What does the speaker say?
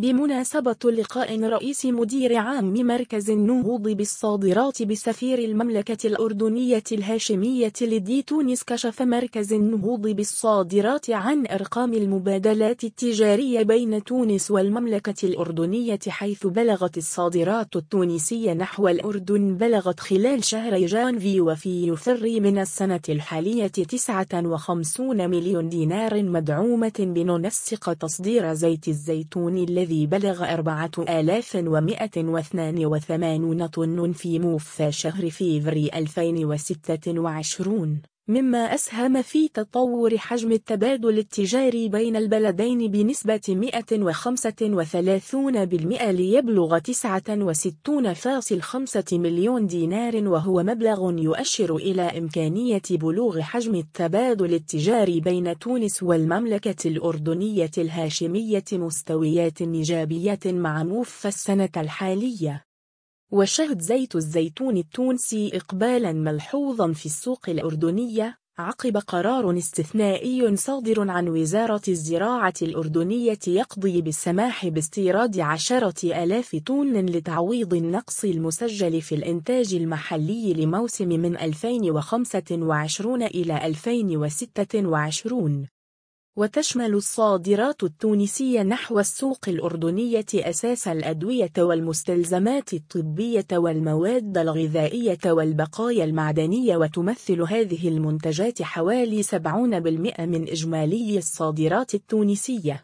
بمناسبة لقاء رئيس مدير عام مركز النهوض بالصادرات بسفير المملكة الأردنية الهاشمية لدى تونس، كشف مركز النهوض بالصادرات عن أرقام المبادلات التجارية بين تونس والمملكة الأردنية، حيث بلغت الصادرات التونسية نحو الأردن خلال شهر جانفي وفبراير من السنة الحالية 59 مليون دينار، مدعومة بمنسق تصدير زيت الزيتون الذي بلغ 4182 طن في موفى شهر فبراير 2026، مما أسهم في تطور حجم التبادل التجاري بين البلدين بنسبة 135% ليبلغ 69.5 مليون دينار، وهو مبلغ يؤشر إلى إمكانية بلوغ حجم التبادل التجاري بين تونس والمملكة الأردنية الهاشمية مستويات إيجابية مع موفى السنة الحالية. وشهد زيت الزيتون التونسي إقبالا ملحوظا في السوق الأردنية عقب قرار استثنائي صادر عن وزارة الزراعة الأردنية يقضي بالسماح باستيراد 10,000 طن لتعويض النقص المسجل في الإنتاج المحلي لموسم من 2025 إلى 2026. وتشمل الصادرات التونسية نحو السوق الأردنية أساس الأدوية والمستلزمات الطبية والمواد الغذائية والبقايا المعدنية، وتمثل هذه المنتجات حوالي 70% من إجمالي الصادرات التونسية.